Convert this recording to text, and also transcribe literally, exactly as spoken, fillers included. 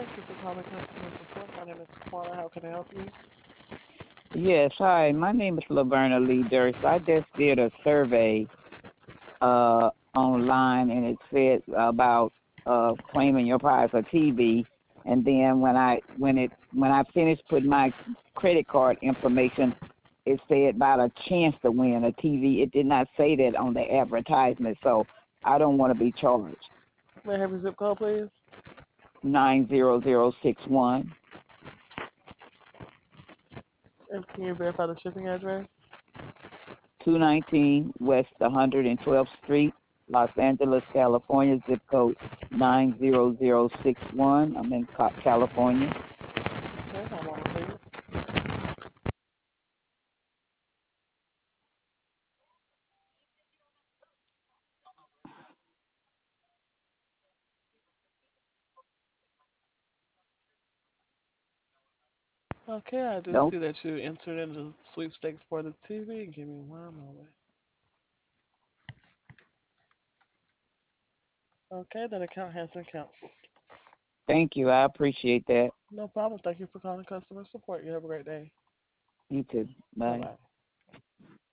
Thank you for calling customer support. My name is Taquana. How can I help you? Yes, hi. My name is Laverna Lee Durst. I just did a survey uh, online, and it said about uh, claiming your prize for T V. And then when I when it when I finished putting my credit card information, it said about a chance to win a T V. It did not say that on the advertisement, so I don't want to be charged. May I have your zip code, please? Nine zero zero six one, And can you verify the shipping address? two nineteen West one hundred twelfth Street, Los Angeles, California, zip code nine zero zero six one. I'm in Ca- California. Okay, hold on, please. Okay, I do Nope. see that you entered into sweepstakes for the T V. Give me one moment. Okay, that account has been canceled. Thank you. I appreciate that. No problem. Thank you for calling customer support. You have a great day. You too. Bye Bye. bye.